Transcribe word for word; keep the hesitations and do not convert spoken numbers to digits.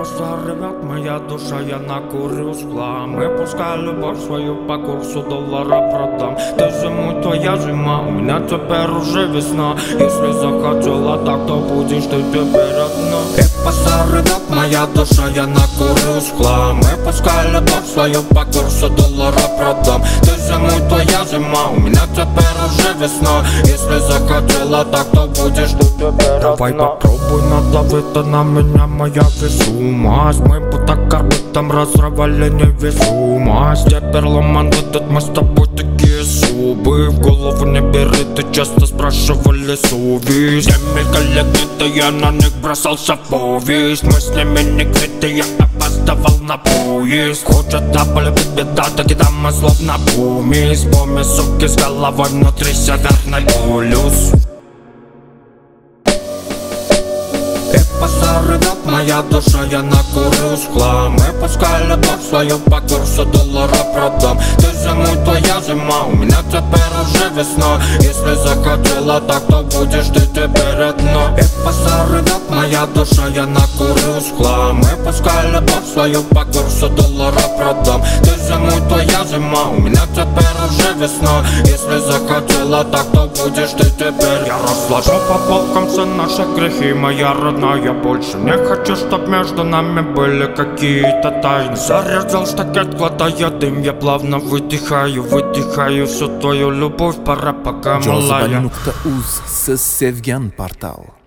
Заревет моя душа, я накурюсь в хлам. И пускай любовь свою по курсу доллара продам. Ты зимой, твоя зима, у меня теперь уже весна. Если захотела так, то будешь ты теперь одна. И позаревет моя душа, я накурюсь в хлам. И пускай любовь свою по курсу доллара продам. Ты зимой, твоя зима, у меня теперь уже весна. Если захотела так, то будешь ты теперь одна. Давай попробуй надавить на меня, моя весомость. Мы будто корбутом разрывали невесомость. Теперь ломан этот, мы с тобой такие зубы. В голову не бери, ты часто спрашивали совесть. Не мелькали где-то, я на них бросался в повесть. Мы с ними не квиты, я опаздывал на поезд. Хочет да полюбить беда, тогда мы словно помесь. Помесь, суки, с головой внутри северный полюс. Позаревет моя душа, я накурюсь в хлам. И пускай любовь свою по курсу доллара продам. Ты зимой, твоя зима, у меня теперь уже весна. Если захотела так, то будешь ты теперь одна. И позаревет моя душа, я накурюсь в хлам. И пускай любовь свою по курсу доллара продам. Ты зимой, твоя зима, у меня теперь уже весна. Если захотела так, то будешь ты теперь. Я разложу по полкам все наши грехи, моя родная. Я больше не хочу, чтоб между нами были какие-то тайны. Зарезал штакет, глотая дым, я плавно выдыхаю, выдыхаю всю твою любовь, пора пока малая. Jozibali nuqta uz siz sevgan portal.